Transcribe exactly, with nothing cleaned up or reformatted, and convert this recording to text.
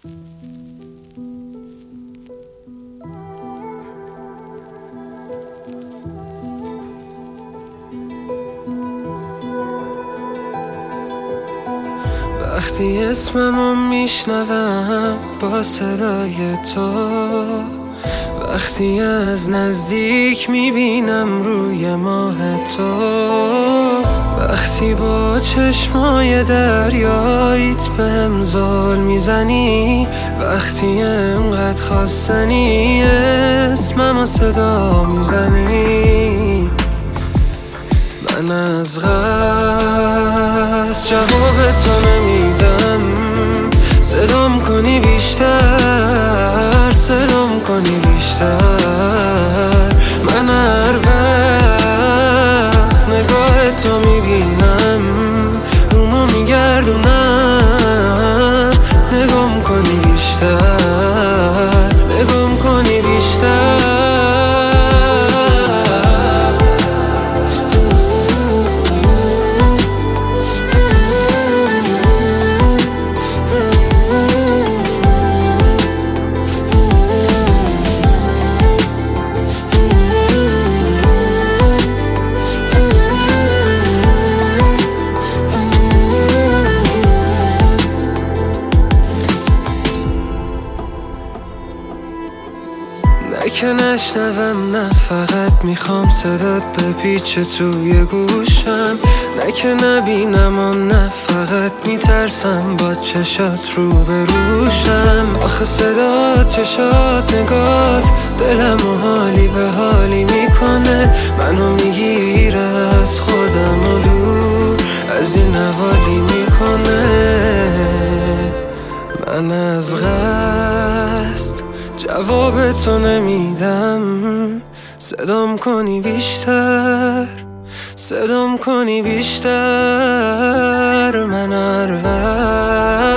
وقتی اسممو میشنوم با صدای تو، وقتی از نزدیک میبینم روی ماه تو، وقتی با چشمای دریاییت بهم زل میزنی، وقتی انقدر خواستنی اسممو صدا میزنی، من از قصد جواب تو نمیدم. صدام کنی بیشتر، صدام کنی بیشتر، من هر وقت نگاه تو میبینم رومو میگردونم، نگام کنی بیشتر، نگام کنی بیشتر. نه که نشنوم، نه فقط میخوام صدات بپیچه توی گوشم، نه که نبینم و نه فقط میترسم با چشات رو بروشم. آخه صدات، چشات، نگات دلم و حالی به حالی میکنه، منو میگیره از خودم و دور از این حوالی میکنه. من از قصد جواب تو نمیدم. صدام کنی بیشتر، صدام کنی بیشتر، من هر وقت